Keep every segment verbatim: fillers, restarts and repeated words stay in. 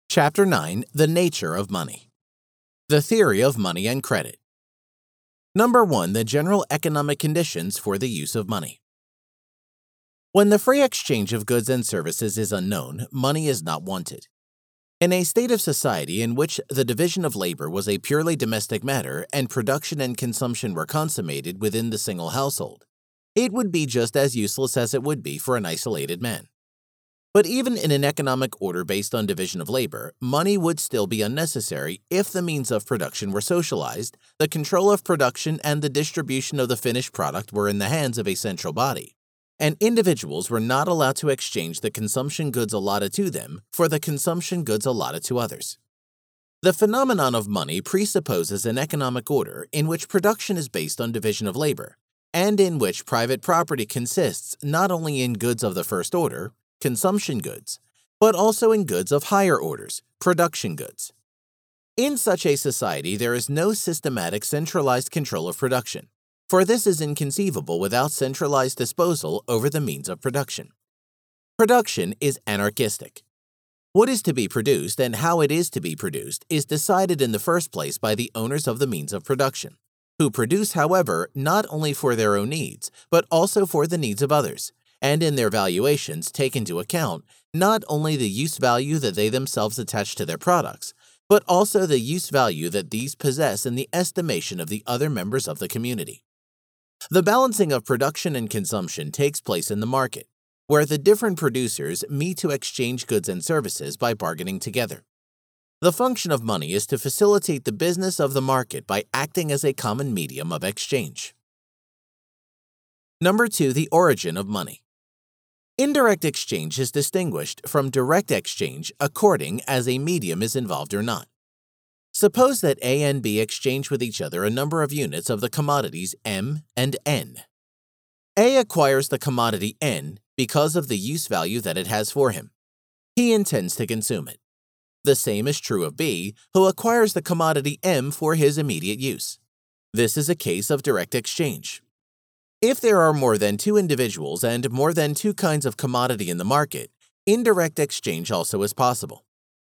Chapter nine. The Nature of Money. The Theory of Money and Credit. Number one. The General Economic Conditions for the Use of Money. When the free exchange of goods and services is unknown, money is not wanted. In a state of society in which the division of labor was a purely domestic matter and production and consumption were consummated within the single household, it would be just as useless as it would be for an isolated man. But even in an economic order based on division of labor, money would still be unnecessary if the means of production were socialized, the control of production and the distribution of the finished product were in the hands of a central body, and individuals were not allowed to exchange the consumption goods allotted to them for the consumption goods allotted to others. The phenomenon of money presupposes an economic order in which production is based on division of labor, and in which private property consists not only in goods of the first order, consumption goods, but also in goods of higher orders, production goods. In such a society, there is no systematic centralized control of production, for this is inconceivable without centralized disposal over the means of production. Production is anarchistic. What is to be produced and how it is to be produced is decided in the first place by the owners of the means of production, who produce, however, not only for their own needs, but also for the needs of others, and in their valuations take into account not only the use value that they themselves attach to their products, but also the use value that these possess in the estimation of the other members of the community. The balancing of production and consumption takes place in the market, where the different producers meet to exchange goods and services by bargaining together. The function of money is to facilitate the business of the market by acting as a common medium of exchange. Number two. The origin of money. Indirect exchange is distinguished from direct exchange according as a medium is involved or not. Suppose that A and B exchange with each other a number of units of the commodities M and N. A acquires the commodity N because of the use value that it has for him. He intends to consume it. The same is true of B, who acquires the commodity M for his immediate use. This is a case of direct exchange. If there are more than two individuals and more than two kinds of commodity in the market, indirect exchange also is possible.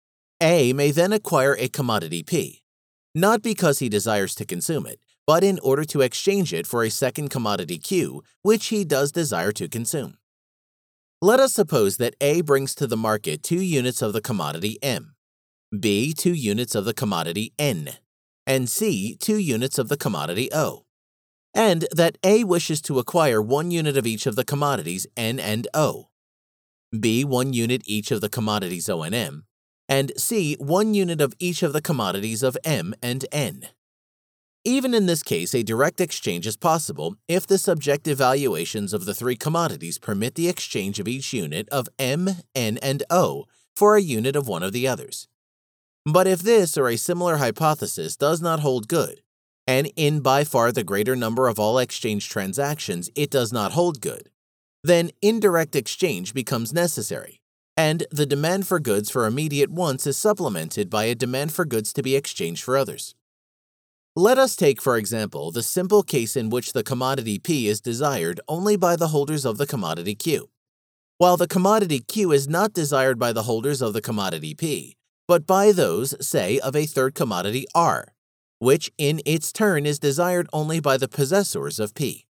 A may then acquire a commodity P, not because he desires to consume it, but in order to exchange it for a second commodity Q, which he does desire to consume. Let us suppose that A brings to the market two units of the commodity M, B two units of the commodity N, and C two units of the commodity O, and that A wishes to acquire one unit of each of the commodities N and O, B one unit each of the commodities O and M, and C one unit of each of the commodities of M and N. Even in this case, a direct exchange is possible if the subjective valuations of the three commodities permit the exchange of each unit of M, N, and O for a unit of one of the others. But if this or a similar hypothesis does not hold good, and in by far the greater number of all exchange transactions it does not hold good, then indirect exchange becomes necessary, and the demand for goods for immediate wants is supplemented by a demand for goods to be exchanged for others. Let us take, for example, the simple case in which the commodity P is desired only by the holders of the commodity Q, while the commodity Q is not desired by the holders of the commodity P, but by those, say, of a third commodity R, which in its turn is desired only by the possessors of P.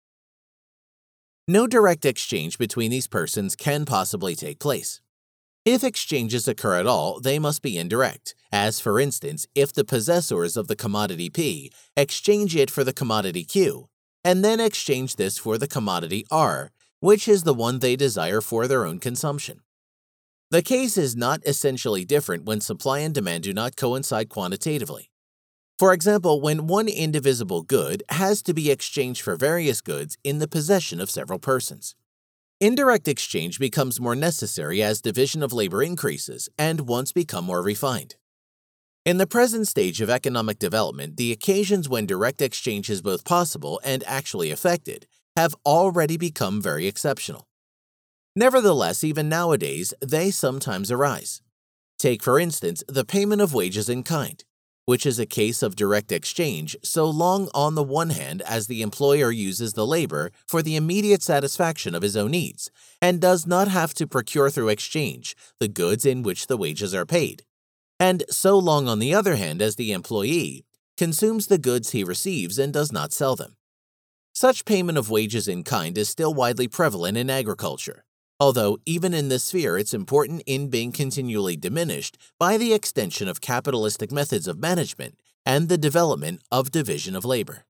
No direct exchange between these persons can possibly take place. If exchanges occur at all, they must be indirect, as for instance, if the possessors of the commodity P exchange it for the commodity Q, and then exchange this for the commodity R, which is the one they desire for their own consumption. The case is not essentially different when supply and demand do not coincide quantitatively. For example, when one indivisible good has to be exchanged for various goods in the possession of several persons. Indirect exchange becomes more necessary as division of labor increases and wants become more refined. In the present stage of economic development, the occasions when direct exchange is both possible and actually effected have already become very exceptional. Nevertheless, even nowadays, they sometimes arise. Take, for instance, the payment of wages in kind, which is a case of direct exchange so long on the one hand as the employer uses the labor for the immediate satisfaction of his own needs and does not have to procure through exchange the goods in which the wages are paid, and so long, on the other hand, as the employee consumes the goods he receives and does not sell them. Such payment of wages in kind is still widely prevalent in agriculture, although even in this sphere it's important in being continually diminished by the extension of capitalistic methods of management and the development of division of labor.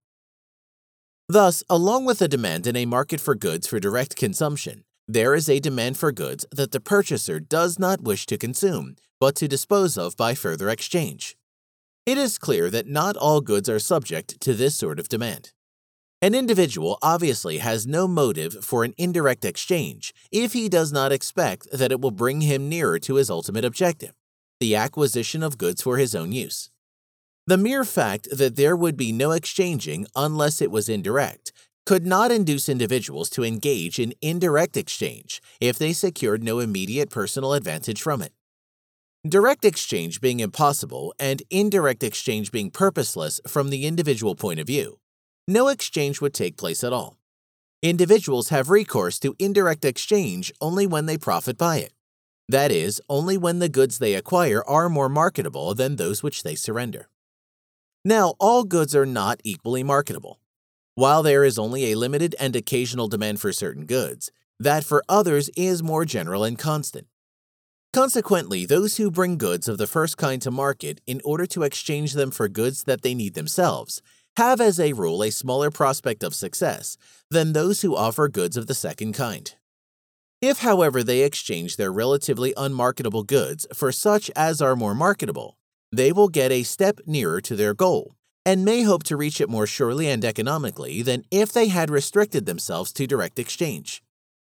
Thus, along with a demand in a market for goods for direct consumption, there is a demand for goods that the purchaser does not wish to consume, but to dispose of by further exchange. It is clear that not all goods are subject to this sort of demand. An individual obviously has no motive for an indirect exchange if he does not expect that it will bring him nearer to his ultimate objective, the acquisition of goods for his own use. The mere fact that there would be no exchanging unless it was indirect could not induce individuals to engage in indirect exchange if they secured no immediate personal advantage from it. Direct exchange being impossible and indirect exchange being purposeless from the individual point of view, no exchange would take place at all. Individuals have recourse to indirect exchange only when they profit by it. That is, only when the goods they acquire are more marketable than those which they surrender. Now, all goods are not equally marketable. While there is only a limited and occasional demand for certain goods, that for others is more general and constant. Consequently, those who bring goods of the first kind to market in order to exchange them for goods that they need themselves have as a rule a smaller prospect of success than those who offer goods of the second kind. If, however, they exchange their relatively unmarketable goods for such as are more marketable, they will get a step nearer to their goal and may hope to reach it more surely and economically than if they had restricted themselves to direct exchange.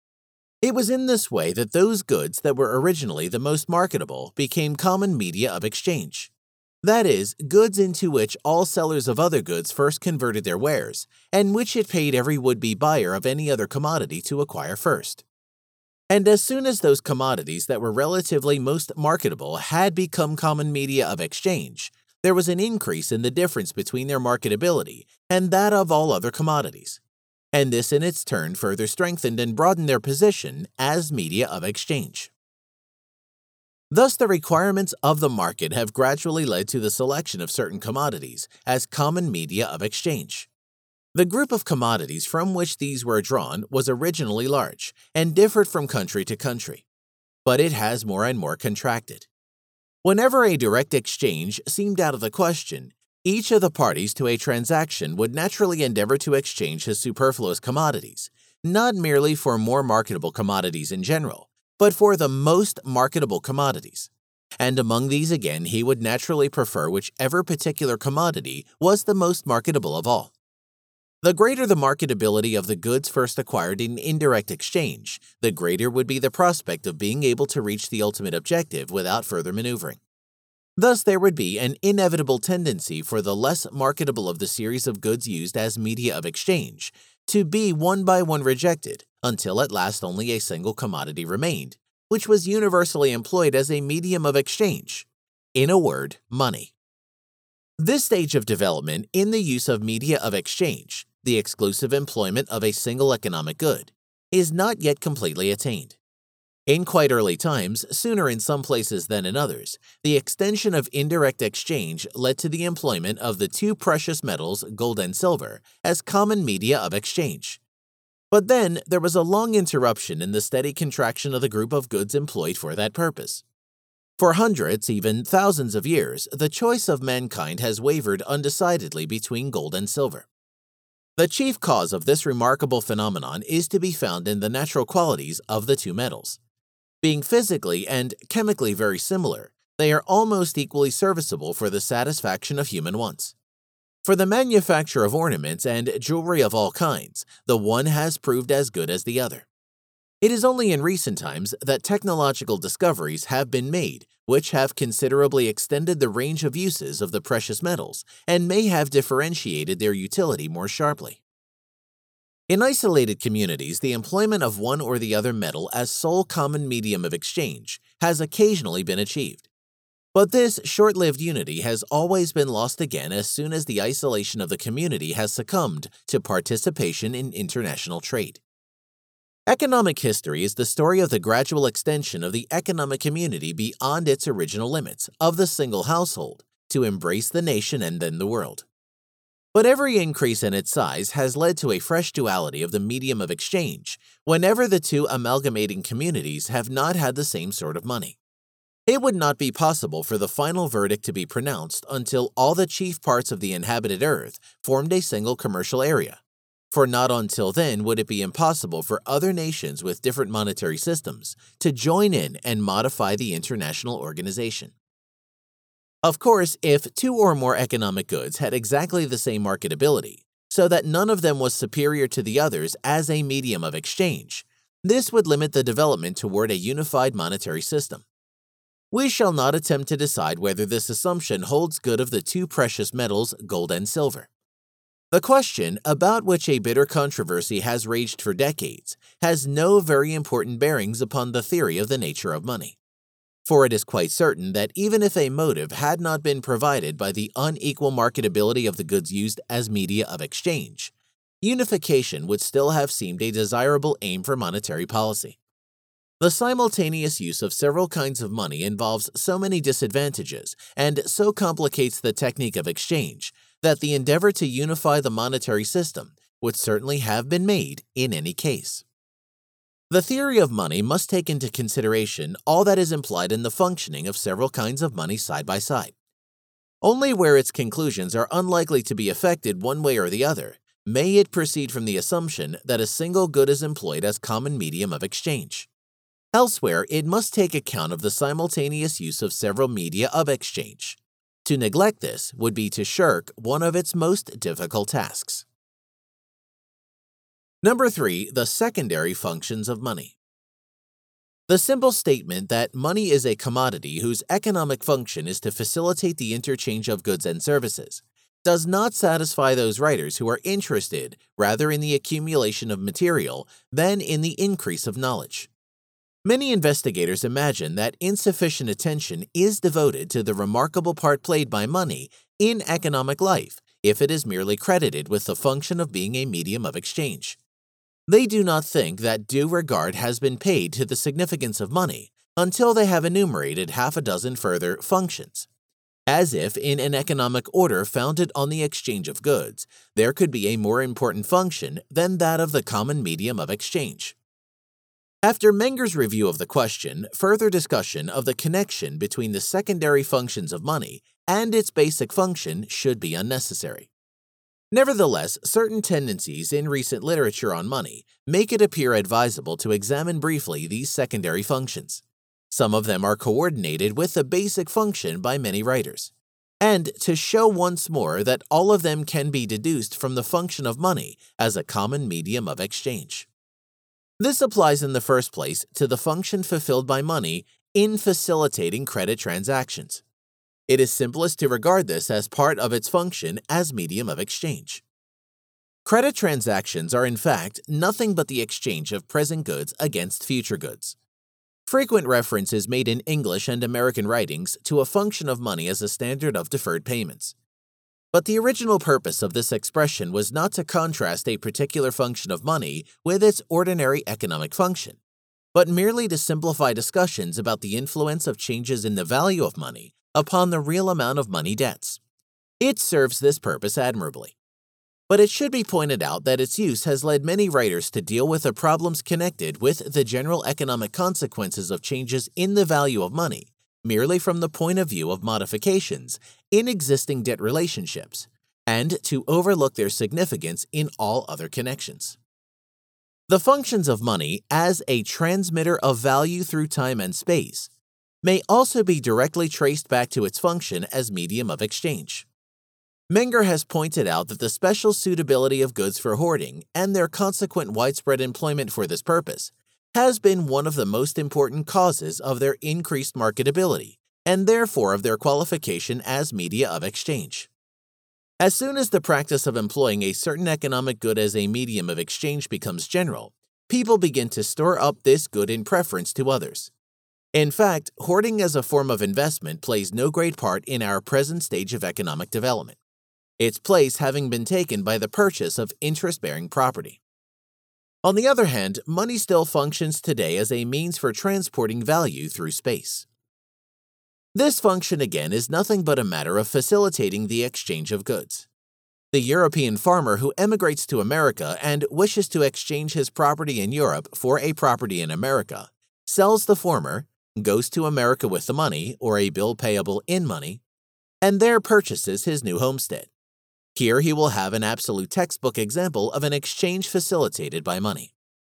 It was in this way that those goods that were originally the most marketable became common media of exchange. That is, goods into which all sellers of other goods first converted their wares, and which it paid every would-be buyer of any other commodity to acquire first. And as soon as those commodities that were relatively most marketable had become common media of exchange, there was an increase in the difference between their marketability and that of all other commodities. And this in its turn further strengthened and broadened their position as media of exchange. Thus, the requirements of the market have gradually led to the selection of certain commodities as common media of exchange. The group of commodities from which these were drawn was originally large and differed from country to country, but it has more and more contracted. Whenever a direct exchange seemed out of the question, each of the parties to a transaction would naturally endeavor to exchange his superfluous commodities, not merely for more marketable commodities in general, but for the most marketable commodities. And among these again he would naturally prefer whichever particular commodity was the most marketable of all. The greater the marketability of the goods first acquired in indirect exchange, the greater would be the prospect of being able to reach the ultimate objective without further maneuvering. Thus, there would be an inevitable tendency for the less marketable of the series of goods used as media of exchange to be one by one rejected until at last only a single commodity remained, which was universally employed as a medium of exchange. In a word, money. This stage of development in the use of media of exchange, the exclusive employment of a single economic good, is not yet completely attained. In quite early times, sooner in some places than in others, the extension of indirect exchange led to the employment of the two precious metals, gold and silver, as common media of exchange. But then there was a long interruption in the steady contraction of the group of goods employed for that purpose. For hundreds, even thousands of years, the choice of mankind has wavered undecidedly between gold and silver. The chief cause of this remarkable phenomenon is to be found in the natural qualities of the two metals. Being physically and chemically very similar, they are almost equally serviceable for the satisfaction of human wants. For the manufacture of ornaments and jewelry of all kinds, the one has proved as good as the other. It is only in recent times that technological discoveries have been made which have considerably extended the range of uses of the precious metals and may have differentiated their utility more sharply. In isolated communities, the employment of one or the other metal as sole common medium of exchange has occasionally been achieved. But this short-lived unity has always been lost again as soon as the isolation of the community has succumbed to participation in international trade. Economic history is the story of the gradual extension of the economic community beyond its original limits of the single household to embrace the nation and then the world. But every increase in its size has led to a fresh duality of the medium of exchange whenever the two amalgamating communities have not had the same sort of money. It would not be possible for the final verdict to be pronounced until all the chief parts of the inhabited earth formed a single commercial area, for not until then would it be impossible for other nations with different monetary systems to join in and modify the international organization. Of course, if two or more economic goods had exactly the same marketability, so that none of them was superior to the others as a medium of exchange, this would limit the development toward a unified monetary system. We shall not attempt to decide whether this assumption holds good of the two precious metals, gold and silver. The question, about which a bitter controversy has raged for decades, has no very important bearings upon the theory of the nature of money. For it is quite certain that even if a motive had not been provided by the unequal marketability of the goods used as media of exchange, unification would still have seemed a desirable aim for monetary policy. The simultaneous use of several kinds of money involves so many disadvantages and so complicates the technique of exchange that the endeavor to unify the monetary system would certainly have been made in any case. The theory of money must take into consideration all that is implied in the functioning of several kinds of money side by side. Only where its conclusions are unlikely to be affected one way or the other may it proceed from the assumption that a single good is employed as common medium of exchange. Elsewhere, it must take account of the simultaneous use of several media of exchange. To neglect this would be to shirk one of its most difficult tasks. Number three, the secondary functions of money. The simple statement that money is a commodity whose economic function is to facilitate the interchange of goods and services does not satisfy those writers who are interested rather in the accumulation of material than in the increase of knowledge. Many investigators imagine that insufficient attention is devoted to the remarkable part played by money in economic life if it is merely credited with the function of being a medium of exchange. They do not think that due regard has been paid to the significance of money until they have enumerated half a dozen further functions, as if in an economic order founded on the exchange of goods, there could be a more important function than that of the common medium of exchange. After Menger's review of the question, further discussion of the connection between the secondary functions of money and its basic function should be unnecessary. Nevertheless, certain tendencies in recent literature on money make it appear advisable to examine briefly these secondary functions. Some of them are coordinated with the basic function by many writers, and to show once more that all of them can be deduced from the function of money as a common medium of exchange. This applies in the first place to the function fulfilled by money in facilitating credit transactions. It is simplest to regard this as part of its function as medium of exchange. Credit transactions are in fact nothing but the exchange of present goods against future goods. Frequent reference is made in English and American writings to a function of money as a standard of deferred payments. But the original purpose of this expression was not to contrast a particular function of money with its ordinary economic function, but merely to simplify discussions about the influence of changes in the value of money upon the real amount of money debts. It serves this purpose admirably. But it should be pointed out that its use has led many writers to deal with the problems connected with the general economic consequences of changes in the value of money merely from the point of view of modifications in existing debt relationships, and to overlook their significance in all other connections. The functions of money as a transmitter of value through time and space may also be directly traced back to its function as medium of exchange. Menger has pointed out that the special suitability of goods for hoarding and their consequent widespread employment for this purpose has been one of the most important causes of their increased marketability and therefore of their qualification as media of exchange. As soon as the practice of employing a certain economic good as a medium of exchange becomes general, people begin to store up this good in preference to others. In fact, hoarding as a form of investment plays no great part in our present stage of economic development, its place having been taken by the purchase of interest-bearing property. On the other hand, money still functions today as a means for transporting value through space. This function again is nothing but a matter of facilitating the exchange of goods. The European farmer who emigrates to America and wishes to exchange his property in Europe for a property in America sells the former, goes to America with the money or a bill payable in money, and there purchases his new homestead. Here he will have an absolute textbook example of an exchange facilitated by money.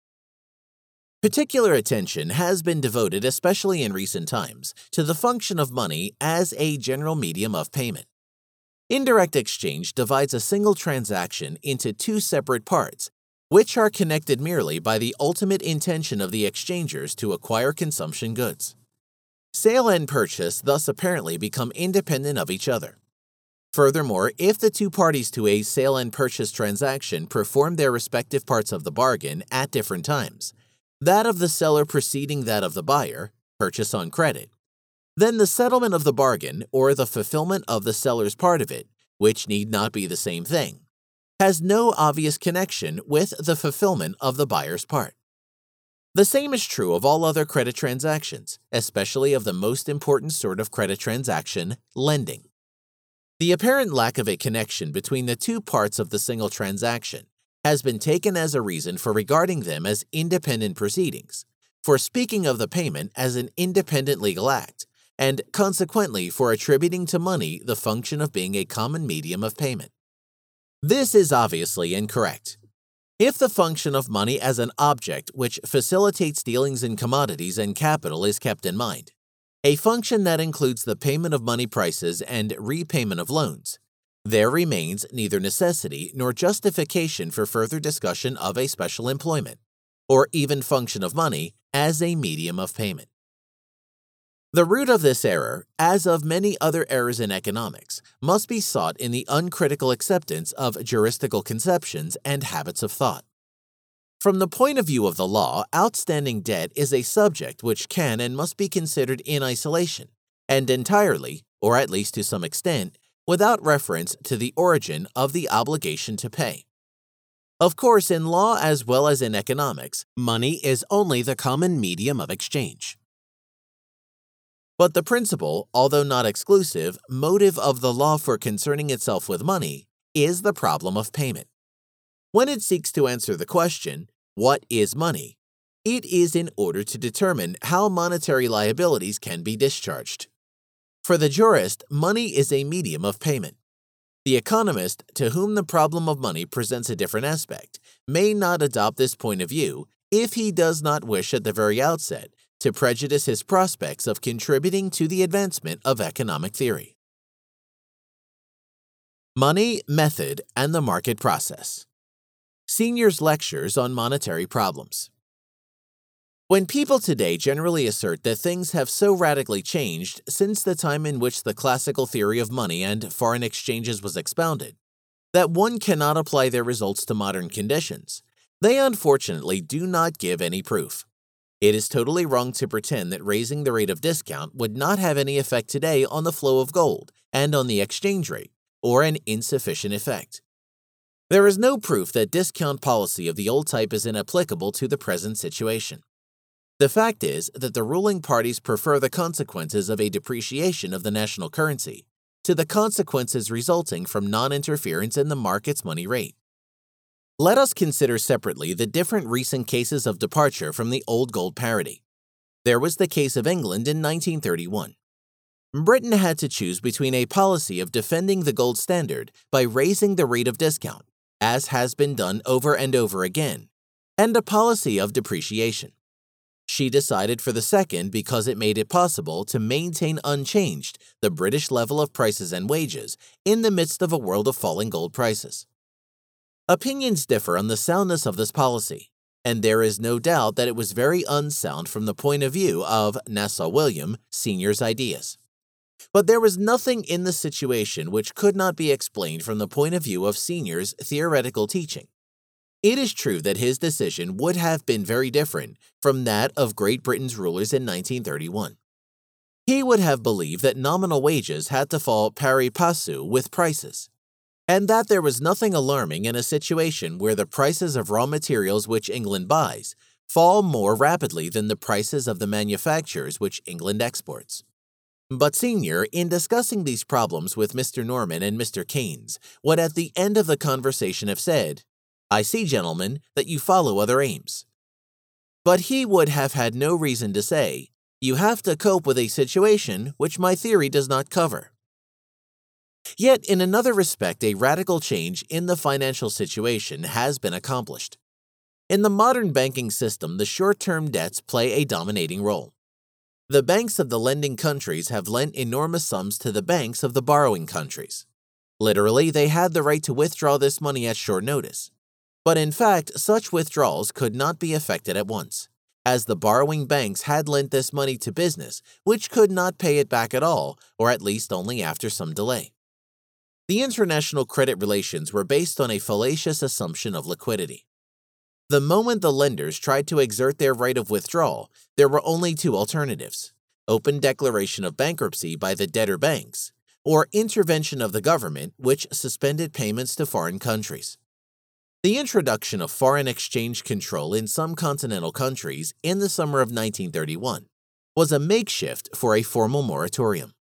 Particular attention has been devoted, especially in recent times, to the function of money as a general medium of payment. Indirect exchange divides a single transaction into two separate parts, which are connected merely by the ultimate intention of the exchangers to acquire consumption goods. Sale and purchase thus apparently become independent of each other. Furthermore, if the two parties to a sale and purchase transaction perform their respective parts of the bargain at different times, that of the seller preceding that of the buyer, purchase on credit, then the settlement of the bargain or the fulfillment of the seller's part of it, which need not be the same thing, has no obvious connection with the fulfillment of the buyer's part. The same is true of all other credit transactions, especially of the most important sort of credit transaction, lending. The apparent lack of a connection between the two parts of the single transaction has been taken as a reason for regarding them as independent proceedings, for speaking of the payment as an independent legal act, and consequently for attributing to money the function of being a common medium of payment. This is obviously incorrect. If the function of money as an object which facilitates dealings in commodities and capital is kept in mind, a function that includes the payment of money prices and repayment of loans, there remains neither necessity nor justification for further discussion of a special employment, or even function of money as a medium of payment. The root of this error, as of many other errors in economics, must be sought in the uncritical acceptance of juristical conceptions and habits of thought. From the point of view of the law, outstanding debt is a subject which can and must be considered in isolation, and entirely, or at least to some extent, without reference to the origin of the obligation to pay. Of course, in law as well as in economics, money is only the common medium of exchange. But the principal, although not exclusive, motive of the law for concerning itself with money is the problem of payment. When it seeks to answer the question, what is money? It is in order to determine how monetary liabilities can be discharged. For the jurist, money is a medium of payment. The economist, to whom the problem of money presents a different aspect, may not adopt this point of view if he does not wish at the very outset to prejudice his prospects of contributing to the advancement of economic theory. Money, Method, and the Market Process. Senior's Lectures on Monetary Problems. When people today generally assert that things have so radically changed since the time in which the classical theory of money and foreign exchanges was expounded, that one cannot apply their results to modern conditions, they unfortunately do not give any proof. It is totally wrong to pretend that raising the rate of discount would not have any effect today on the flow of gold and on the exchange rate, or an insufficient effect. There is no proof that discount policy of the old type is inapplicable to the present situation. The fact is that the ruling parties prefer the consequences of a depreciation of the national currency to the consequences resulting from non-interference in the market's money rate. Let us consider separately the different recent cases of departure from the old gold parity. There was the case of England in nineteen thirty-one. Britain had to choose between a policy of defending the gold standard by raising the rate of discount, as has been done over and over again, and a policy of depreciation. She decided for the second because it made it possible to maintain unchanged the British level of prices and wages in the midst of a world of falling gold prices. Opinions differ on the soundness of this policy, and there is no doubt that it was very unsound from the point of view of Nassau William, Senior's ideas. But there was nothing in the situation which could not be explained from the point of view of Senior's theoretical teaching. It is true that his decision would have been very different from that of Great Britain's rulers in nineteen thirty-one. He would have believed that nominal wages had to fall pari passu with prices, and that there was nothing alarming in a situation where the prices of raw materials which England buys fall more rapidly than the prices of the manufactures which England exports. But Senior, in discussing these problems with Mister Norman and Mister Keynes, would at the end of the conversation have said, "I see, gentlemen, that you follow other aims." But he would have had no reason to say, "You have to cope with a situation which my theory does not cover." Yet, in another respect, a radical change in the financial situation has been accomplished. In the modern banking system, the short-term debts play a dominating role. The banks of the lending countries have lent enormous sums to the banks of the borrowing countries. Literally, they had the right to withdraw this money at short notice. But in fact, such withdrawals could not be effected at once, as the borrowing banks had lent this money to business, which could not pay it back at all, or at least only after some delay. The international credit relations were based on a fallacious assumption of liquidity. The moment the lenders tried to exert their right of withdrawal, there were only two alternatives: open declaration of bankruptcy by the debtor banks, or intervention of the government, which suspended payments to foreign countries. The introduction of foreign exchange control in some continental countries in the summer of nineteen thirty-one was a makeshift for a formal moratorium.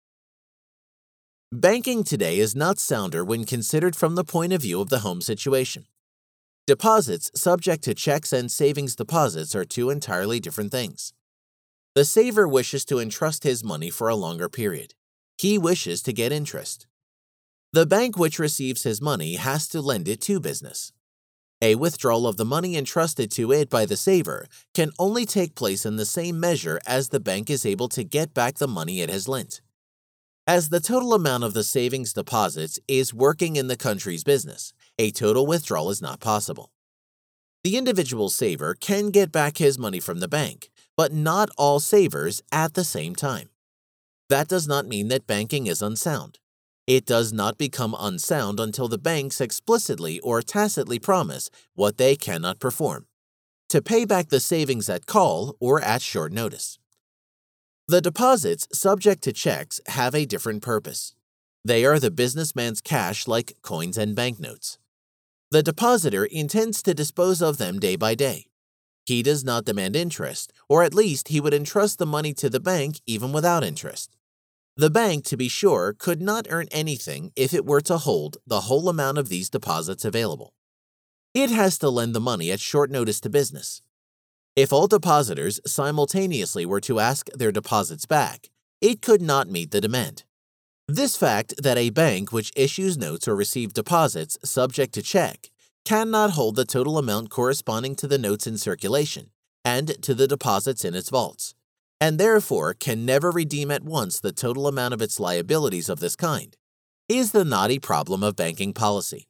Banking today is not sounder when considered from the point of view of the home situation. Deposits subject to checks and savings deposits are two entirely different things. The saver wishes to entrust his money for a longer period. He wishes to get interest. The bank which receives his money has to lend it to business. A withdrawal of the money entrusted to it by the saver can only take place in the same measure as the bank is able to get back the money it has lent. As the total amount of the savings deposits is working in the country's business, a total withdrawal is not possible. The individual saver can get back his money from the bank, but not all savers at the same time. That does not mean that banking is unsound. It does not become unsound until the banks explicitly or tacitly promise what they cannot perform: to pay back the savings at call or at short notice. The deposits subject to checks have a different purpose. They are the businessman's cash like coins and banknotes. The depositor intends to dispose of them day by day. He does not demand interest, or at least he would entrust the money to the bank even without interest. The bank, to be sure, could not earn anything if it were to hold the whole amount of these deposits available. It has to lend the money at short notice to business. If all depositors simultaneously were to ask their deposits back, it could not meet the demand. This fact that a bank which issues notes or receives deposits subject to check cannot hold the total amount corresponding to the notes in circulation and to the deposits in its vaults, and therefore can never redeem at once the total amount of its liabilities of this kind, is the knotty problem of banking policy.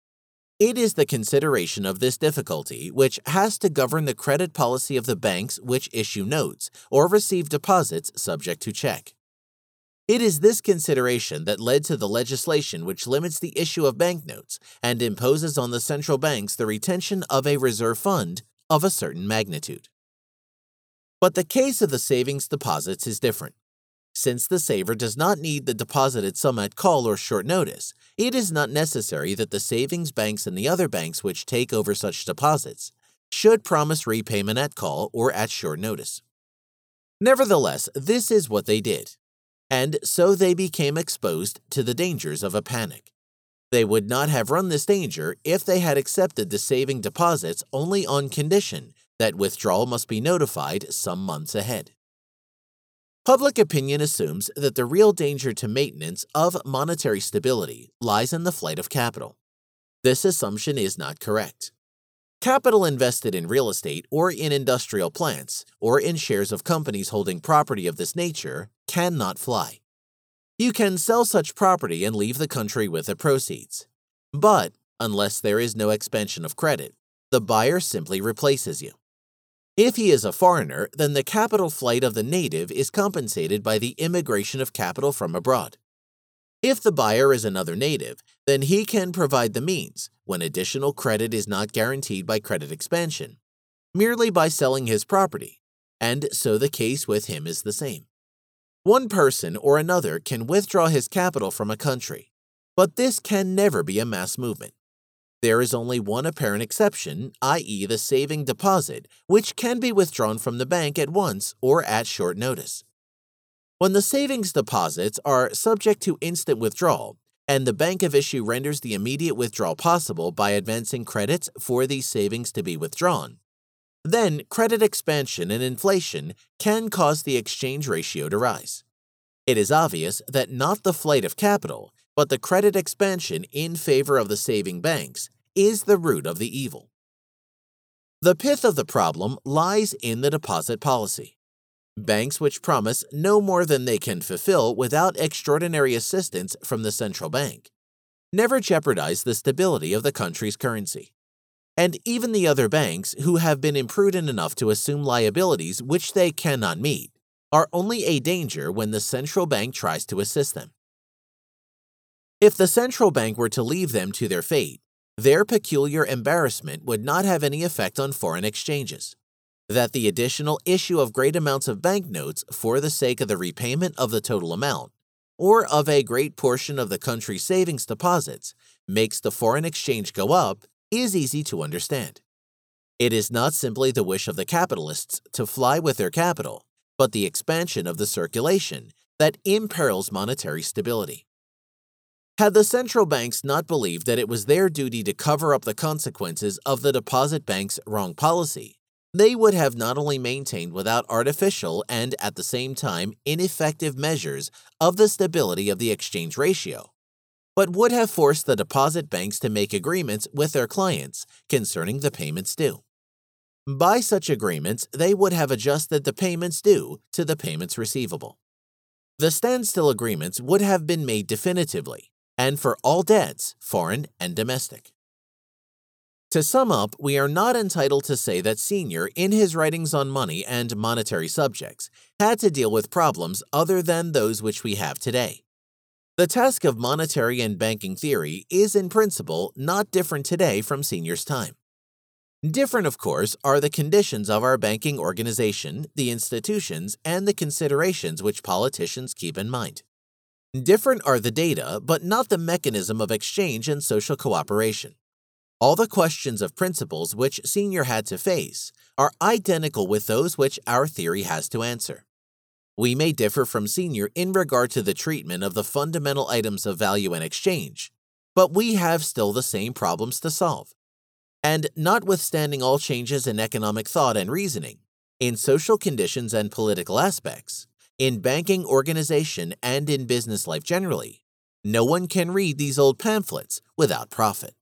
It is the consideration of this difficulty which has to govern the credit policy of the banks which issue notes or receive deposits subject to check. It is this consideration that led to the legislation which limits the issue of banknotes and imposes on the central banks the retention of a reserve fund of a certain magnitude. But the case of the savings deposits is different. Since the saver does not need the deposited sum at call or short notice, it is not necessary that the savings banks and the other banks which take over such deposits should promise repayment at call or at short notice. Nevertheless, this is what they did, and so they became exposed to the dangers of a panic. They would not have run this danger if they had accepted the saving deposits only on condition that withdrawal must be notified some months ahead. Public opinion assumes that the real danger to maintenance of monetary stability lies in the flight of capital. This assumption is not correct. Capital invested in real estate or in industrial plants or in shares of companies holding property of this nature cannot fly. You can sell such property and leave the country with the proceeds. But, unless there is no expansion of credit, the buyer simply replaces you. If he is a foreigner, then the capital flight of the native is compensated by the immigration of capital from abroad. If the buyer is another native, then he can provide the means, when additional credit is not guaranteed by credit expansion, merely by selling his property, and so the case with him is the same. One person or another can withdraw his capital from a country, But this can never be a mass movement. There is only one apparent exception, that is the saving deposit, which can be withdrawn from the bank at once or at short notice. When the savings deposits are subject to instant withdrawal, and the bank of issue renders the immediate withdrawal possible by advancing credits for these savings to be withdrawn, then credit expansion and inflation can cause the exchange ratio to rise. It is obvious that not the flight of capital, but the credit expansion in favor of the saving banks is the root of the evil. The pith of the problem lies in the deposit policy. Banks which promise no more than they can fulfill without extraordinary assistance from the central bank never jeopardize the stability of the country's currency. And even the other banks who have been imprudent enough to assume liabilities which they cannot meet are only a danger when the central bank tries to assist them. If the central bank were to leave them to their fate, their peculiar embarrassment would not have any effect on foreign exchanges. That the additional issue of great amounts of banknotes for the sake of the repayment of the total amount, or of a great portion of the country's savings deposits, makes the foreign exchange go up is easy to understand. It is not simply the wish of the capitalists to fly with their capital, but the expansion of the circulation that imperils monetary stability. Had the central banks not believed that it was their duty to cover up the consequences of the deposit bank's wrong policy, they would have not only maintained without artificial and at the same time ineffective measures of the stability of the exchange ratio, but would have forced the deposit banks to make agreements with their clients concerning the payments due. By such agreements, they would have adjusted the payments due to the payments receivable. The standstill agreements would have been made definitively, and for all debts, foreign and domestic. To sum up, we are not entitled to say that Senior, in his writings on money and monetary subjects, had to deal with problems other than those which we have today. The task of monetary and banking theory is in principle not different today from Senior's time. Different, of course, are the conditions of our banking organization, the institutions, and the considerations which politicians keep in mind. Different are the data, but not the mechanism of exchange and social cooperation. All the questions of principles which Senior had to face are identical with those which our theory has to answer. We may differ from Senior in regard to the treatment of the fundamental items of value and exchange, but we have still the same problems to solve. And notwithstanding all changes in economic thought and reasoning, in social conditions and political aspects, in banking organization and in business life generally, no one can read these old pamphlets without profit.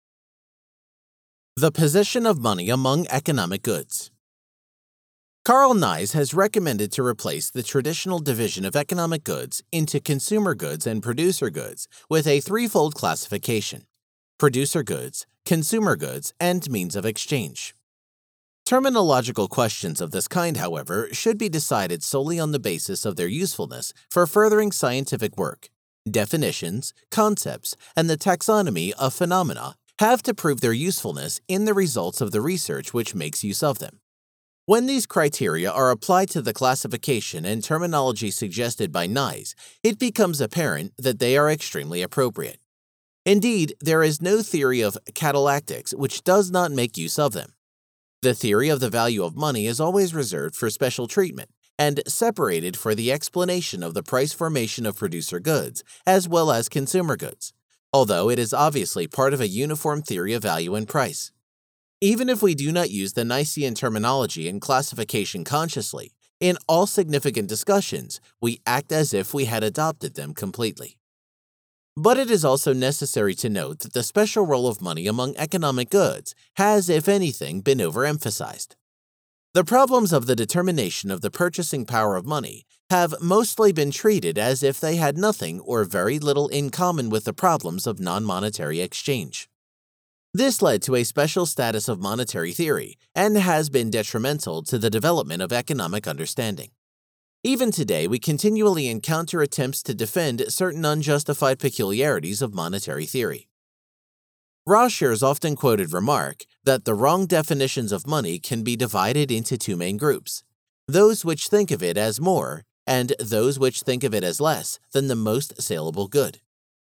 The position of money among economic goods. Carl Knies has recommended to replace the traditional division of economic goods into consumer goods and producer goods with a threefold classification: producer goods, consumer goods, and means of exchange. Terminological questions of this kind, however, should be decided solely on the basis of their usefulness for furthering scientific work. Definitions, concepts, and the taxonomy of phenomena have to prove their usefulness in the results of the research which makes use of them. When these criteria are applied to the classification and terminology suggested by Knies, it becomes apparent that they are extremely appropriate. Indeed, there is no theory of catalactics which does not make use of them. The theory of the value of money is always reserved for special treatment and separated for the explanation of the price formation of producer goods as well as consumer goods, although it is obviously part of a uniform theory of value and price. Even if we do not use the Kniesian terminology and classification consciously, in all significant discussions, we act as if we had adopted them completely. But it is also necessary to note that the special role of money among economic goods has, if anything, been overemphasized. The problems of the determination of the purchasing power of money have mostly been treated as if they had nothing or very little in common with the problems of non-monetary exchange. This led to a special status of monetary theory and has been detrimental to the development of economic understanding. Even today, we continually encounter attempts to defend certain unjustified peculiarities of monetary theory. Roscher's often quoted remark that the wrong definitions of money can be divided into two main groups: those which think of it as more and those which think of it as less than the most saleable good.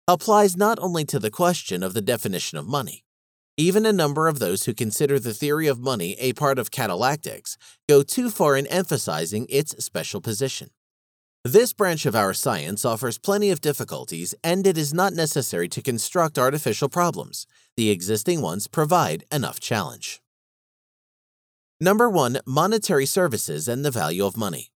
applies not only to the question of the definition of money. Even a number of those who consider the theory of money a part of catalactics go too far in emphasizing its special position. This branch of our science offers plenty of difficulties, and it is not necessary to construct artificial problems. The existing ones provide enough challenge. Number one, monetary services and the value of money.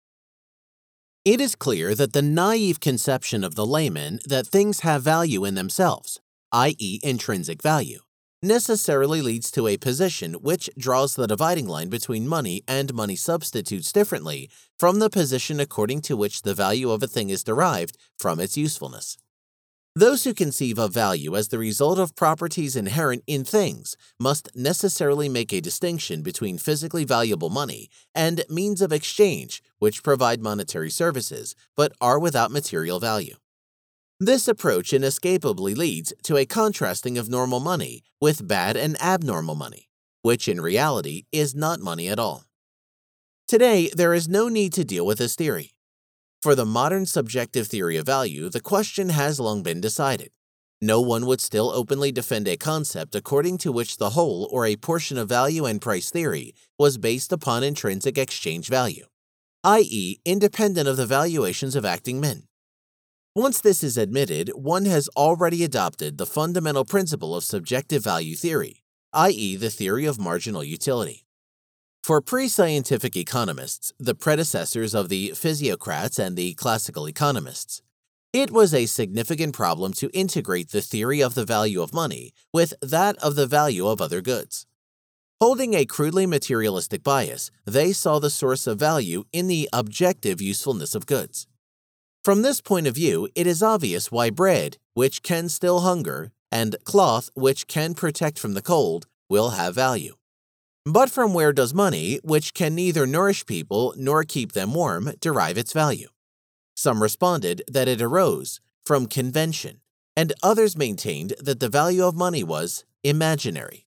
It is clear that the naive conception of the layman that things have value in themselves, that is intrinsic value, necessarily leads to a position which draws the dividing line between money and money substitutes differently from the position according to which the value of a thing is derived from its usefulness. Those who conceive of value as the result of properties inherent in things must necessarily make a distinction between physically valuable money and means of exchange which provide monetary services but are without material value. This approach inescapably leads to a contrasting of normal money with bad and abnormal money, which in reality is not money at all. Today, there is no need to deal with this theory. For the modern subjective theory of value, the question has long been decided. No one would still openly defend a concept according to which the whole or a portion of value and price theory was based upon intrinsic exchange value, that is, independent of the valuations of acting men. Once this is admitted, one has already adopted the fundamental principle of subjective value theory, that is, the theory of marginal utility. For pre-scientific economists, the predecessors of the physiocrats and the classical economists, it was a significant problem to integrate the theory of the value of money with that of the value of other goods. Holding a crudely materialistic bias, they saw the source of value in the objective usefulness of goods. From this point of view, it is obvious why bread, which can still hunger, and cloth, which can protect from the cold, will have value. But from where does money, which can neither nourish people nor keep them warm, derive its value? Some responded that it arose from convention, and others maintained that the value of money was imaginary.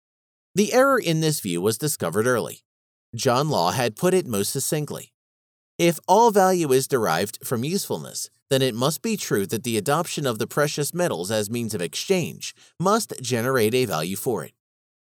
The error in this view was discovered early. John Law had put it most succinctly. If all value is derived from usefulness, then it must be true that the adoption of the precious metals as means of exchange must generate a value for it.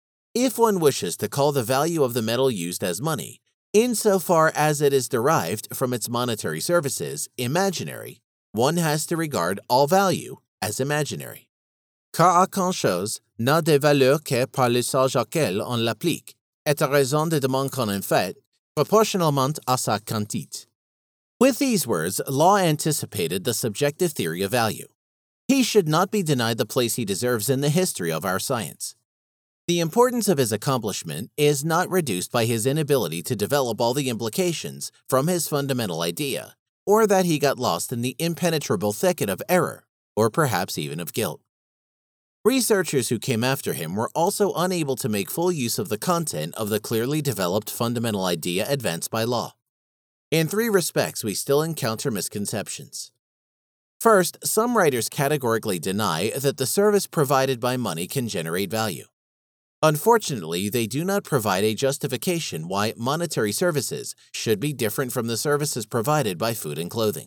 If one wishes to call the value of the metal used as money, insofar as it is derived from its monetary services, imaginary, one has to regard all value as imaginary. Car aucune chose n'a de valeur que par l'usage auquel on l'applique, et à raison de demande qu'on en fait, proportionnellement à sa quantité. With these words, Law anticipated the subjective theory of value. He should not be denied the place he deserves in the history of our science. The importance of his accomplishment is not reduced by his inability to develop all the implications from his fundamental idea, or that he got lost in the impenetrable thicket of error, or perhaps even of guilt. Researchers who came after him were also unable to make full use of the content of the clearly developed fundamental idea advanced by Law. In three respects, we still encounter misconceptions. First, some writers categorically deny that the service provided by money can generate value. Unfortunately, they do not provide a justification why monetary services should be different from the services provided by food and clothing.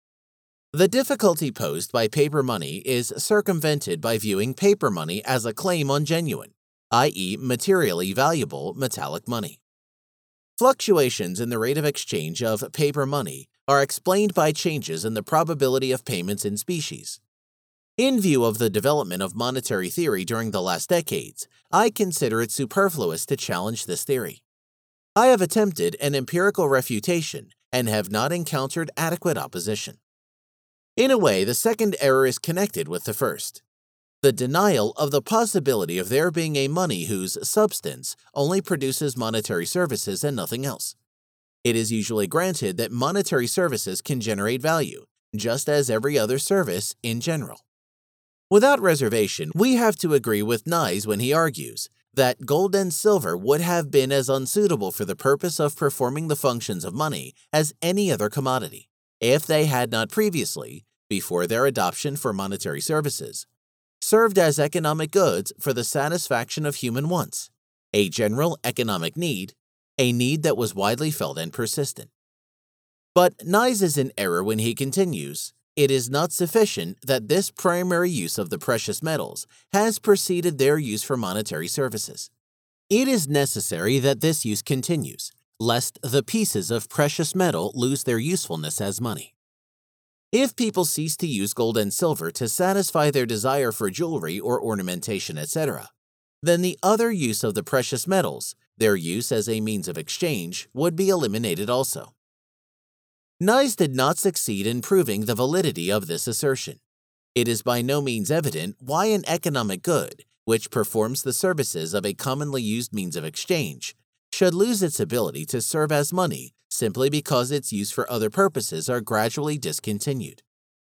The difficulty posed by paper money is circumvented by viewing paper money as a claim on genuine, that is, materially valuable metallic money. Fluctuations in the rate of exchange of paper money are explained by changes in the probability of payments in species. In view of the development of monetary theory during the last decades, I consider it superfluous to challenge this theory. I have attempted an empirical refutation and have not encountered adequate opposition. In a way, the second error is connected with the first. The denial of the possibility of there being a money whose substance only produces monetary services and nothing else. It is usually granted that monetary services can generate value, just as every other service in general. Without reservation, we have to agree with Knies when he argues that gold and silver would have been as unsuitable for the purpose of performing the functions of money as any other commodity, if they had not previously, before their adoption for monetary services, served as economic goods for the satisfaction of human wants, a general economic need, a need that was widely felt and persistent. But Knies is in error when he continues it is not sufficient that this primary use of the precious metals has preceded their use for monetary services. It is necessary that this use continues, lest the pieces of precious metal lose their usefulness as money. If people cease to use gold and silver to satisfy their desire for jewelry or ornamentation, et cetera, then the other use of the precious metals, their use as a means of exchange, would be eliminated also. Knies did not succeed in proving the validity of this assertion. It is by no means evident why an economic good, which performs the services of a commonly used means of exchange, should lose its ability to serve as money simply because its use for other purposes are gradually discontinued.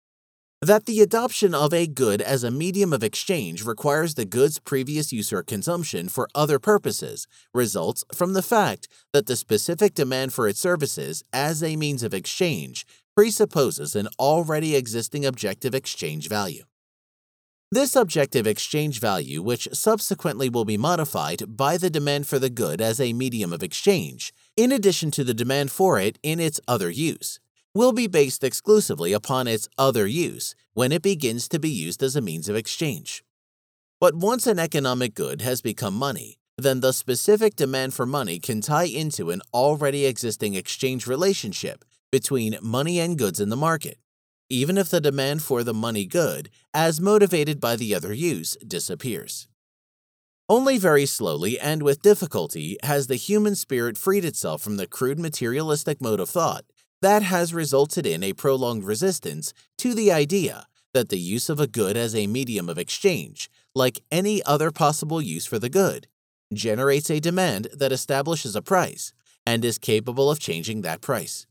That the adoption of a good as a medium of exchange requires the good's previous use or consumption for other purposes results from the fact that the specific demand for its services as a means of exchange presupposes an already existing objective exchange value. This objective exchange value, which subsequently will be modified by the demand for the good as a medium of exchange, in addition to the demand for it in its other use, will be based exclusively upon its other use when it begins to be used as a means of exchange. But once an economic good has become money, then the specific demand for money can tie into an already existing exchange relationship between money and goods in the market, even if the demand for the money good, as motivated by the other use, disappears. Only very slowly and with difficulty has the human spirit freed itself from the crude materialistic mode of thought that has resulted in a prolonged resistance to the idea that the use of a good as a medium of exchange, like any other possible use for the good, generates a demand that establishes a price and is capable of changing that price.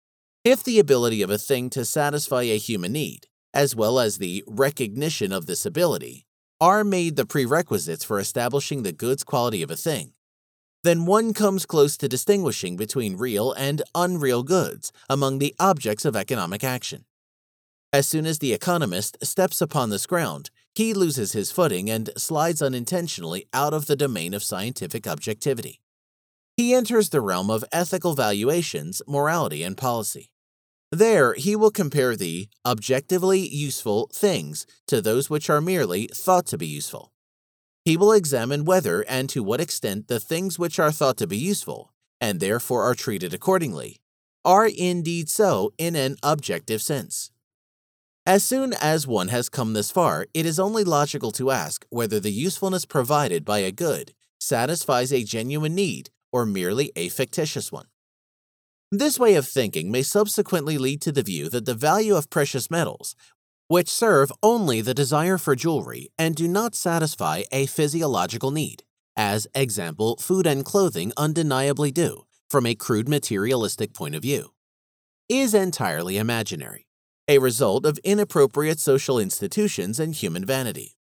If the ability of a thing to satisfy a human need, as well as the recognition of this ability, are made the prerequisites for establishing the good's quality of a thing, then one comes close to distinguishing between real and unreal goods among the objects of economic action. As soon as the economist steps upon this ground, he loses his footing and slides unintentionally out of the domain of scientific objectivity. He enters the realm of ethical valuations, morality, and policy. There, he will compare the objectively useful things to those which are merely thought to be useful. He will examine whether and to what extent the things which are thought to be useful, and therefore are treated accordingly, are indeed so in an objective sense. As soon as one has come this far, it is only logical to ask whether the usefulness provided by a good satisfies a genuine need or merely a fictitious one. This way of thinking may subsequently lead to the view that the value of precious metals, which serve only the desire for jewelry and do not satisfy a physiological need, as example food and clothing undeniably do from a crude materialistic point of view, is entirely imaginary, a result of inappropriate social institutions and human vanity.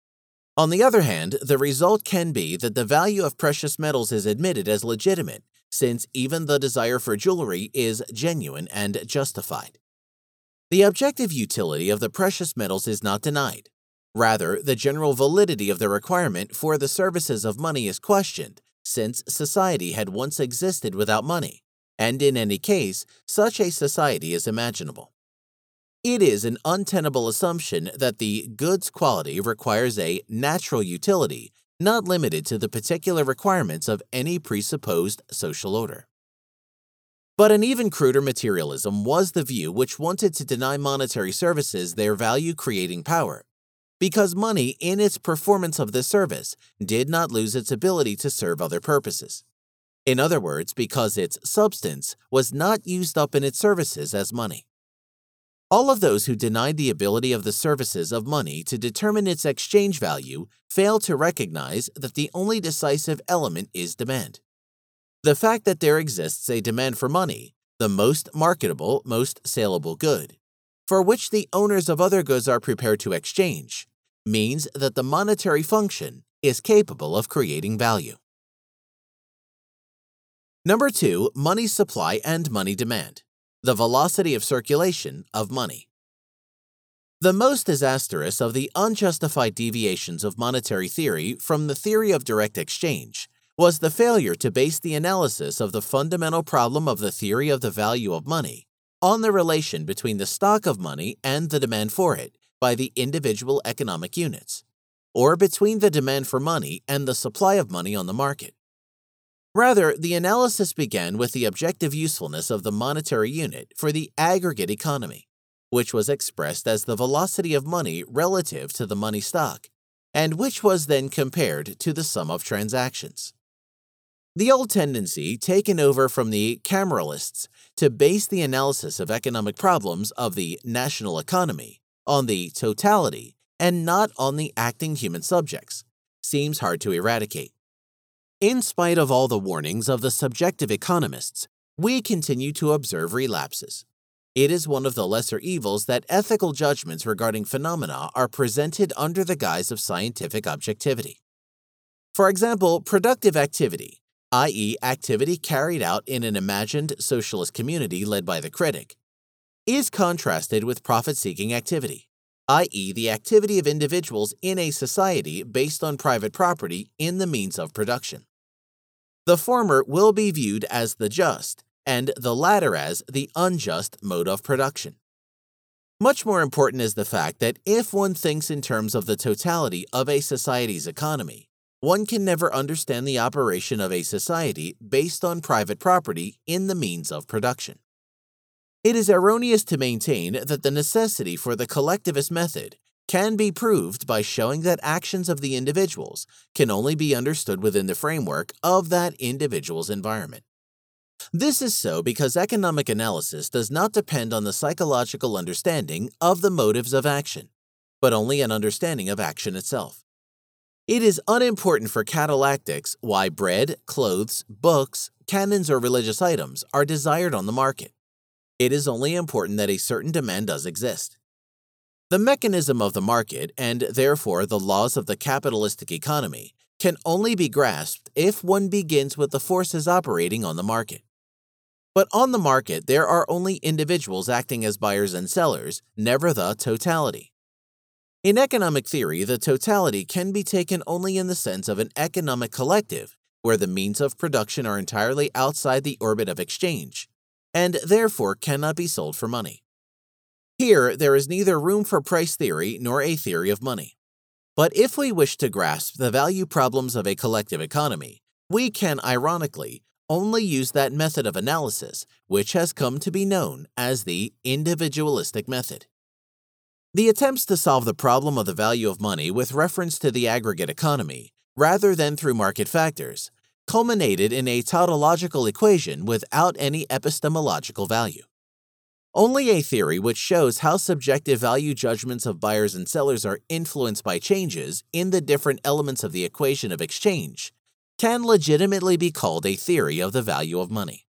On the other hand, the result can be that the value of precious metals is admitted as legitimate, since even the desire for jewelry is genuine and justified. The objective utility of the precious metals is not denied. Rather, the general validity of the requirement for the services of money is questioned, since society had once existed without money, and in any case, such a society is imaginable. It is an untenable assumption that the good's quality requires a natural utility not limited to the particular requirements of any presupposed social order. But an even cruder materialism was the view which wanted to deny monetary services their value-creating power, because money in its performance of this service did not lose its ability to serve other purposes. In other words, because its substance was not used up in its services as money. All of those who denied the ability of the services of money to determine its exchange value fail to recognize that the only decisive element is demand. The fact that there exists a demand for money, the most marketable, most saleable good, for which the owners of other goods are prepared to exchange, means that the monetary function is capable of creating value. Number two, money supply and money demand. The velocity of circulation of money. The most disastrous of the unjustified deviations of monetary theory from the theory of direct exchange was the failure to base the analysis of the fundamental problem of the theory of the value of money on the relation between the stock of money and the demand for it by the individual economic units, or between the demand for money and the supply of money on the market. Rather, the analysis began with the objective usefulness of the monetary unit for the aggregate economy, which was expressed as the velocity of money relative to the money stock, and which was then compared to the sum of transactions. The old tendency, taken over from the Cameralists, to base the analysis of economic problems of the national economy on the totality and not on the acting human subjects, seems hard to eradicate. In spite of all the warnings of the subjective economists, we continue to observe relapses. It is one of the lesser evils that ethical judgments regarding phenomena are presented under the guise of scientific objectivity. For example, productive activity, that is, activity carried out in an imagined socialist community led by the critic, is contrasted with profit-seeking activity, that is, the activity of individuals in a society based on private property in the means of production. The former will be viewed as the just, and the latter as the unjust mode of production. Much more important is the fact that if one thinks in terms of the totality of a society's economy, one can never understand the operation of a society based on private property in the means of production. It is erroneous to maintain that the necessity for the collectivist method can be proved by showing that actions of the individuals can only be understood within the framework of that individual's environment. This is so because economic analysis does not depend on the psychological understanding of the motives of action, but only an understanding of action itself. It is unimportant for catalactics why bread, clothes, books, cannons, or religious items are desired on the market. It is only important that a certain demand does exist. The mechanism of the market, and therefore the laws of the capitalistic economy, can only be grasped if one begins with the forces operating on the market. But on the market, there are only individuals acting as buyers and sellers, never the totality. In economic theory, the totality can be taken only in the sense of an economic collective, where the means of production are entirely outside the orbit of exchange, and therefore cannot be sold for money. Here, there is neither room for price theory nor a theory of money. But if we wish to grasp the value problems of a collective economy, we can, ironically, only use that method of analysis which has come to be known as the individualistic method. The attempts to solve the problem of the value of money with reference to the aggregate economy, rather than through market factors, culminated in a tautological equation without any epistemological value. Only a theory which shows how subjective value judgments of buyers and sellers are influenced by changes in the different elements of the equation of exchange can legitimately be called a theory of the value of money.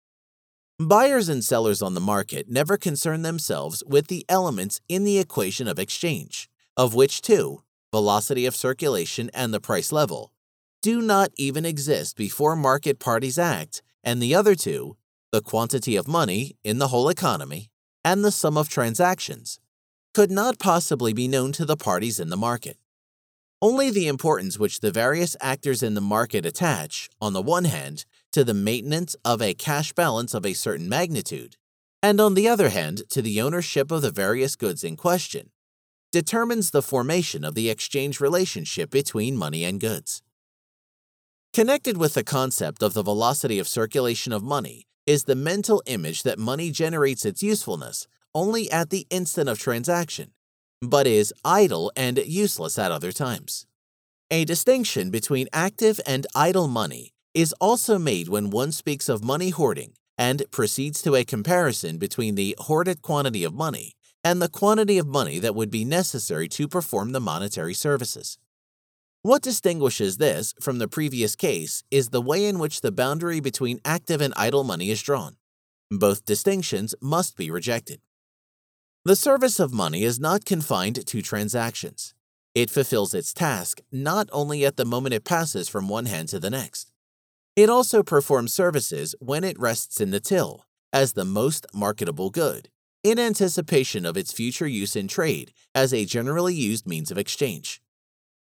Buyers and sellers on the market never concern themselves with the elements in the equation of exchange, of which two, velocity of circulation and the price level, do not even exist before market parties act, and the other two, the quantity of money in the whole economy and the sum of transactions, could not possibly be known to the parties in the market. Only the importance which the various actors in the market attach, on the one hand, to the maintenance of a cash balance of a certain magnitude, and on the other hand, to the ownership of the various goods in question, determines the formation of the exchange relationship between money and goods. Connected with the concept of the velocity of circulation of money is the mental image that money generates its usefulness only at the instant of transaction, but is idle and useless at other times. A distinction between active and idle money is also made when one speaks of money hoarding and proceeds to a comparison between the hoarded quantity of money and the quantity of money that would be necessary to perform the monetary services. What distinguishes this from the previous case is the way in which the boundary between active and idle money is drawn. Both distinctions must be rejected. The service of money is not confined to transactions. It fulfills its task not only at the moment it passes from one hand to the next. It also performs services when it rests in the till, as the most marketable good, in anticipation of its future use in trade as a generally used means of exchange.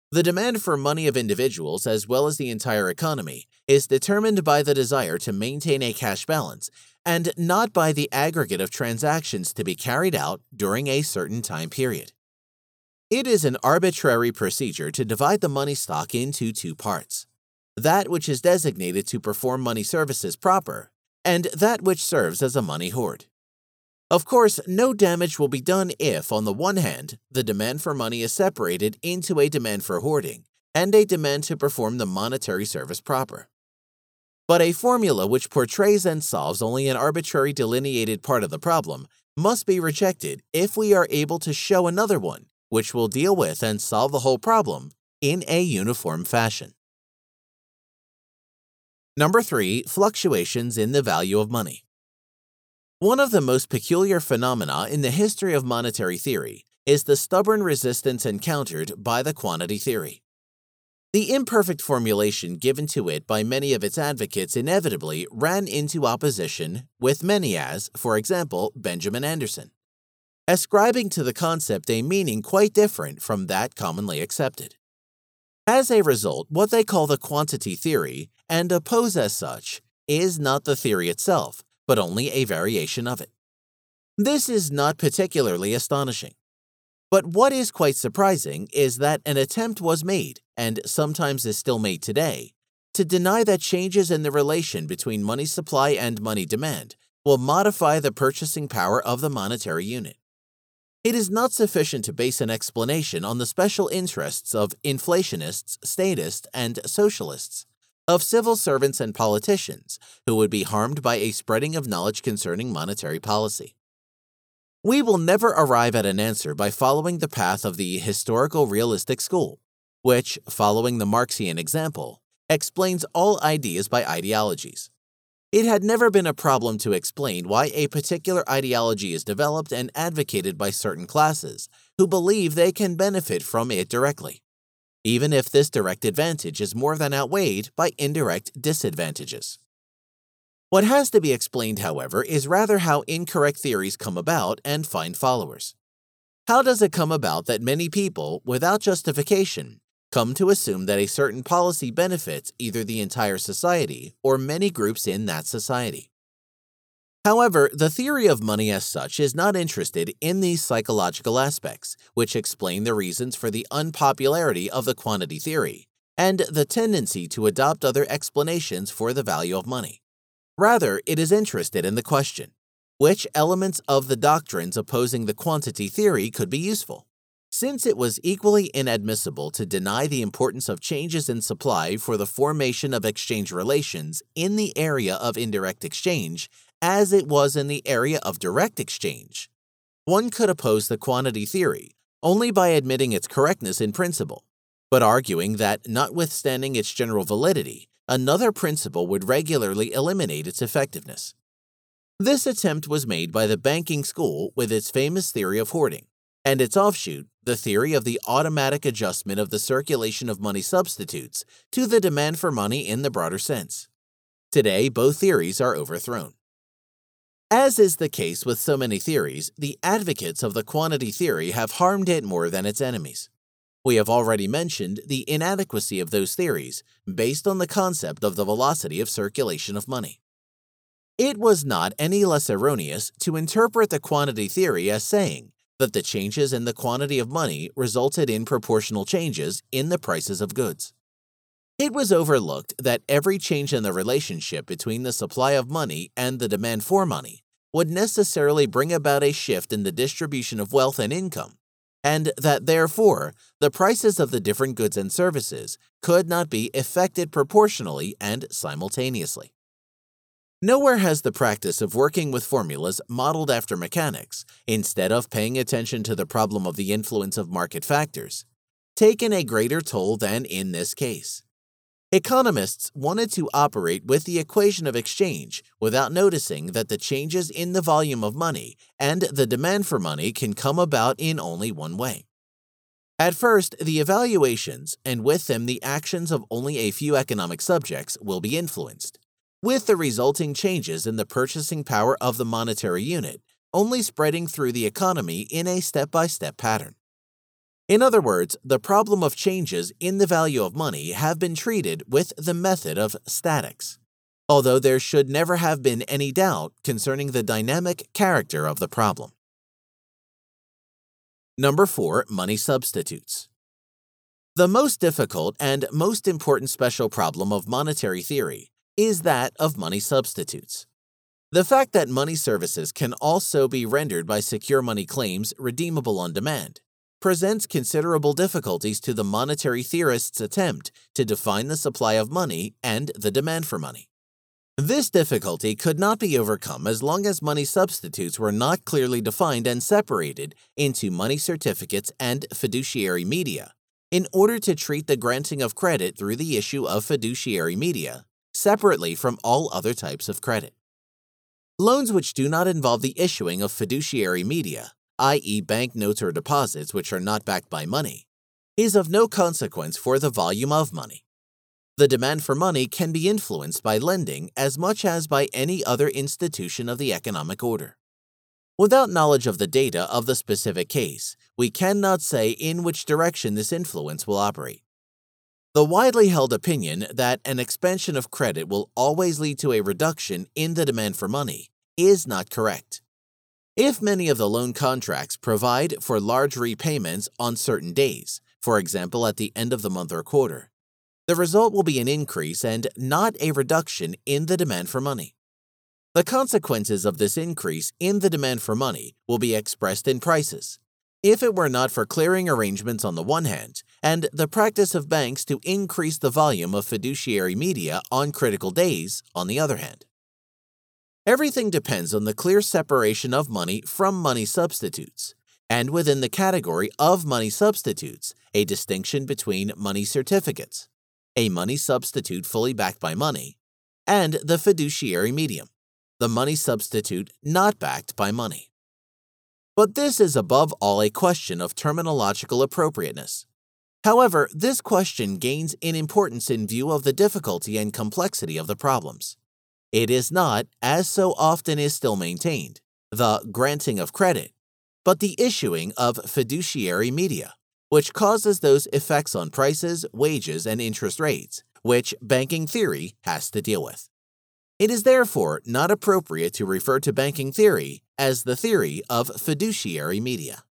The demand for money of individuals as well as the entire economy is determined by the desire to maintain a cash balance and not by the aggregate of transactions to be carried out during a certain time period. It is an arbitrary procedure to divide the money stock into two parts: that which is designated to perform money services proper, and that which serves as a money hoard. Of course, no damage will be done if, on the one hand, the demand for money is separated into a demand for hoarding and a demand to perform the monetary service proper. But a formula which portrays and solves only an arbitrary delineated part of the problem must be rejected if we are able to show another one which will deal with and solve the whole problem in a uniform fashion. Number three, fluctuations in the value of money. One of the most peculiar phenomena in the history of monetary theory is the stubborn resistance encountered by the quantity theory. The imperfect formulation given to it by many of its advocates inevitably ran into opposition with many as, for example, Benjamin Anderson, ascribing to the concept a meaning quite different from that commonly accepted. As a result, what they call the quantity theory, and oppose as such, is not the theory itself, but only a variation of it. This is not particularly astonishing. But what is quite surprising is that an attempt was made, and sometimes is still made today, to deny that changes in the relation between money supply and money demand will modify the purchasing power of the monetary unit. It is not sufficient to base an explanation on the special interests of inflationists, statists, and socialists, of civil servants and politicians who would be harmed by a spreading of knowledge concerning monetary policy. We will never arrive at an answer by following the path of the historical realistic school, which, following the Marxian example, explains all ideas by ideologies. It had never been a problem to explain why a particular ideology is developed and advocated by certain classes who believe they can benefit from it directly, even if this direct advantage is more than outweighed by indirect disadvantages. What has to be explained, however, is rather how incorrect theories come about and find followers. How does it come about that many people, without justification, come to assume that a certain policy benefits either the entire society or many groups in that society? However, the theory of money as such is not interested in these psychological aspects, which explain the reasons for the unpopularity of the quantity theory and the tendency to adopt other explanations for the value of money. Rather, it is interested in the question: which elements of the doctrines opposing the quantity theory could be useful? Since it was equally inadmissible to deny the importance of changes in supply for the formation of exchange relations in the area of indirect exchange as it was in the area of direct exchange, one could oppose the quantity theory only by admitting its correctness in principle, but arguing that, notwithstanding its general validity, another principle would regularly eliminate its effectiveness. This attempt was made by the banking school with its famous theory of hoarding, and its offshoot, the theory of the automatic adjustment of the circulation of money substitutes to the demand for money in the broader sense. Today, both theories are overthrown. As is the case with so many theories, the advocates of the quantity theory have harmed it more than its enemies. We have already mentioned the inadequacy of those theories based on the concept of the velocity of circulation of money. It was not any less erroneous to interpret the quantity theory as saying that the changes in the quantity of money resulted in proportional changes in the prices of goods. It was overlooked that every change in the relationship between the supply of money and the demand for money would necessarily bring about a shift in the distribution of wealth and income, and that therefore the prices of the different goods and services could not be affected proportionally and simultaneously. Nowhere has the practice of working with formulas modeled after mechanics, instead of paying attention to the problem of the influence of market factors, taken a greater toll than in this case. Economists wanted to operate with the equation of exchange without noticing that the changes in the volume of money and the demand for money can come about in only one way. At first, the evaluations, and with them the actions of only a few economic subjects, will be influenced, with the resulting changes in the purchasing power of the monetary unit only spreading through the economy in a step-by-step pattern. In other words, the problem of changes in the value of money have been treated with the method of statics, although there should never have been any doubt concerning the dynamic character of the problem. Number four, money substitutes. The most difficult and most important special problem of monetary theory is that of money substitutes. The fact that money services can also be rendered by secure money claims redeemable on demand presents considerable difficulties to the monetary theorist's attempt to define the supply of money and the demand for money. This difficulty could not be overcome as long as money substitutes were not clearly defined and separated into money certificates and fiduciary media, in order to treat the granting of credit through the issue of fiduciary media separately from all other types of credit. Loans which do not involve the issuing of fiduciary media, that is bank notes or deposits which are not backed by money, is of no consequence for the volume of money. The demand for money can be influenced by lending as much as by any other institution of the economic order. Without knowledge of the data of the specific case, we cannot say in which direction this influence will operate. The widely held opinion that an expansion of credit will always lead to a reduction in the demand for money is not correct. If many of the loan contracts provide for large repayments on certain days, for example at the end of the month or quarter, the result will be an increase and not a reduction in the demand for money. The consequences of this increase in the demand for money will be expressed in prices, if it were not for clearing arrangements on the one hand and the practice of banks to increase the volume of fiduciary media on critical days on the other hand. Everything depends on the clear separation of money from money substitutes, and within the category of money substitutes, a distinction between money certificates, a money substitute fully backed by money, and the fiduciary medium, the money substitute not backed by money. But this is above all a question of terminological appropriateness. However, this question gains in importance in view of the difficulty and complexity of the problems. It is not, as so often is still maintained, the granting of credit, but the issuing of fiduciary media, which causes those effects on prices, wages, and interest rates, which banking theory has to deal with. It is therefore not appropriate to refer to banking theory as the theory of fiduciary media.